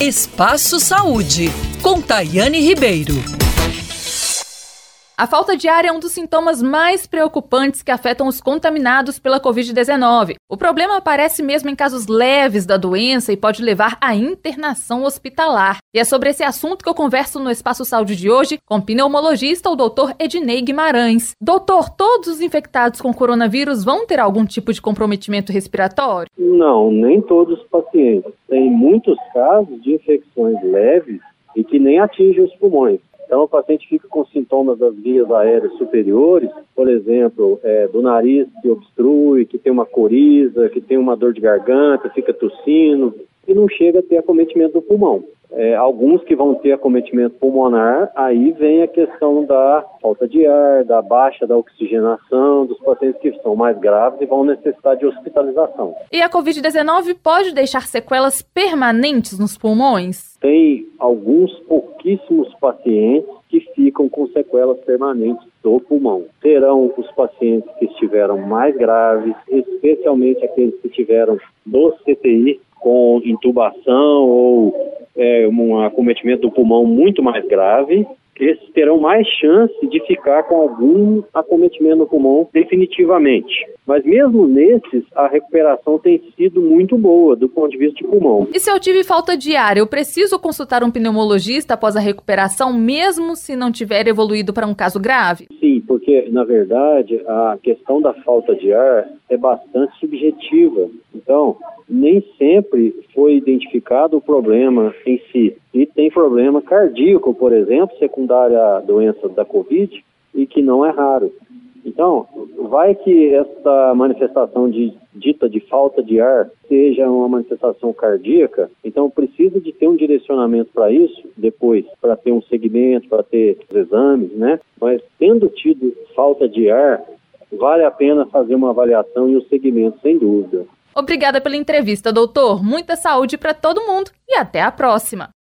Espaço Saúde, com Tayane Ribeiro. A falta de ar é um dos sintomas mais preocupantes que afetam os contaminados pela Covid-19. O problema aparece mesmo em casos leves da doença e pode levar à internação hospitalar. E é sobre esse assunto que eu converso no Espaço Saúde de hoje com o pneumologista, o Dr. Ednei Guimarães. Doutor, todos os infectados com coronavírus vão ter algum tipo de comprometimento respiratório? Não, nem todos os pacientes. Tem muitos casos de infecções leves e que nem atingem os pulmões. Então, o paciente fica com sintomas das vias aéreas superiores, por exemplo, do nariz que obstrui, que tem uma coriza, que tem uma dor de garganta, fica tossindo, e não chega a ter acometimento do pulmão. Alguns que vão ter acometimento pulmonar, aí vem a questão da falta de ar, da baixa da oxigenação, dos pacientes que são mais graves e vão necessitar de hospitalização. E a Covid-19 pode deixar sequelas permanentes nos pulmões? Tem alguns pouquíssimos pacientes que ficam com sequelas permanentes do pulmão. Serão os pacientes que estiveram mais graves, especialmente aqueles que tiveram do CTI, com intubação ou um acometimento do pulmão muito mais grave. Esses terão mais chance de ficar com algum acometimento no pulmão definitivamente. Mas mesmo nesses, a recuperação tem sido muito boa do ponto de vista de pulmão. E se eu tive falta de ar, eu preciso consultar um pneumologista após a recuperação, mesmo se não tiver evoluído para um caso grave? Sim, porque, na verdade, a questão da falta de ar é bastante subjetiva. Então, nem sempre foi identificado o problema em si. E tem problema cardíaco, por exemplo, secundário à doença da Covid, e que não é raro. Então, vai que essa manifestação dita de falta de ar seja uma manifestação cardíaca, então precisa de ter um direcionamento para isso depois, para ter um segmento, para ter os exames, né? Mas tendo tido falta de ar, vale a pena fazer uma avaliação e o segmento, sem dúvida. Obrigada pela entrevista, doutor. Muita saúde para todo mundo e até a próxima.